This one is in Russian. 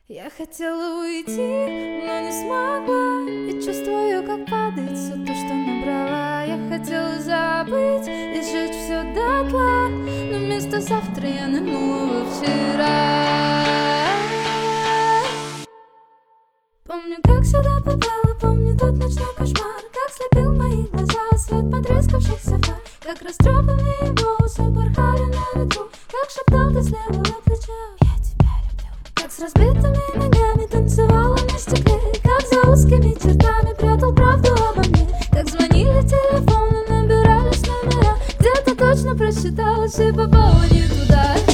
Я хотела уйти, но не смогла. И чувствую, как падает все то, что набрала. Я хотела забыть и сжечь все дотла, но вместо завтра я нырнула во вчера. Помню, как сюда попала, помню тот ночной кошмар, как слепил мои глаза свет потрескавшихся фар, как растрепанные волосы порхали на ветру, как шептал ты слева от плеча: я тебя люблю. Как с разбитыми ногами танцевала на стекле, как за узкими чертами прятал правду обо мне, как звонили телефоны, набирались номера, где-то точно просчиталась и попала не туда.